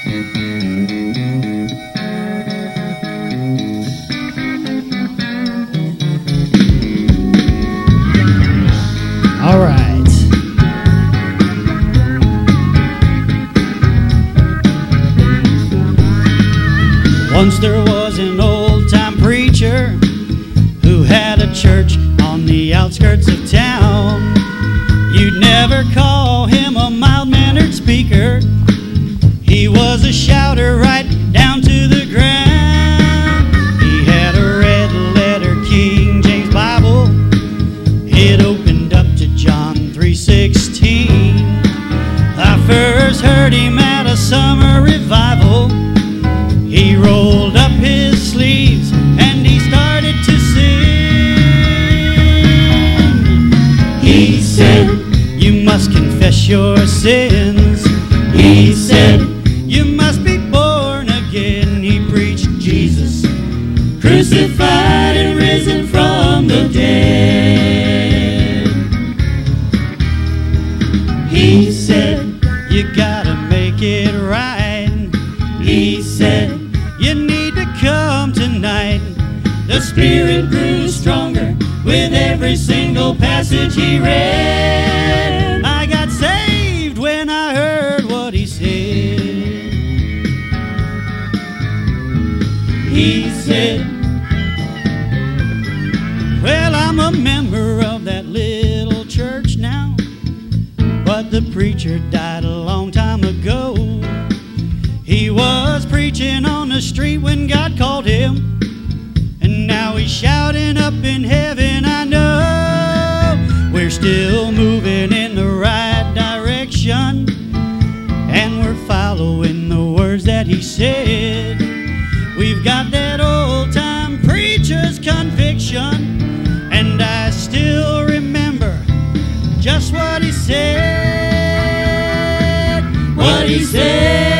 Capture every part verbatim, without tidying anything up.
All right. Once there was an old-time preacher who had a church on the outskirts of town. You'd never call him a mild-mannered speaker. He was a shouter right down to the ground. He had a red-letter King James Bible. It opened up to John three sixteen. I first heard him at a summer revival. He rolled up his sleeves and he started to sing. He said, "You must confess your sins." He said, "You must be born again." He preached Jesus, crucified and risen from the dead. He said, "You gotta make it right." He said, "You need to come tonight." The Spirit grew stronger with every single passage he read. I got saved when I heard what he said. He said, "Well, I'm a member of that little church now, but the preacher died a long time ago. He was preaching on the street when God called him, and now he's shouting up in heaven. I know we're still moving in the right direction, and we're following the words that he said. We've got that old-time preacher's conviction, and I still remember just what he said. What he said.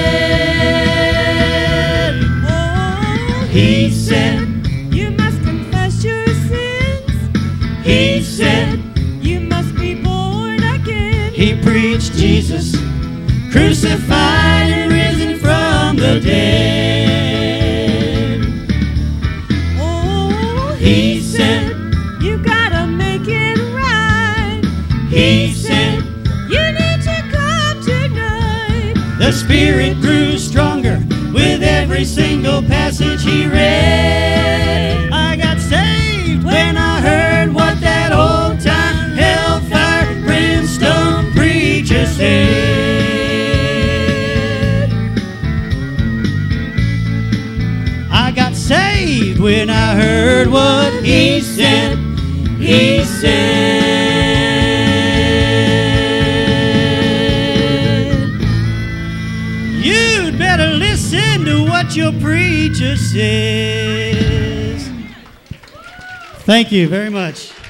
He said, "You must confess your sins." He said, "You must be born again." He preached Jesus, crucified and risen from the dead. Oh, he said, "You gotta make it right." He said, "You need to come tonight." The Spirit grew stronger with every single passage he read. I got saved when I heard what that old-time hellfire brimstone preacher said. I got saved when I heard what he said. He said, "You'd better listen to what your preacher says." Thank you very much.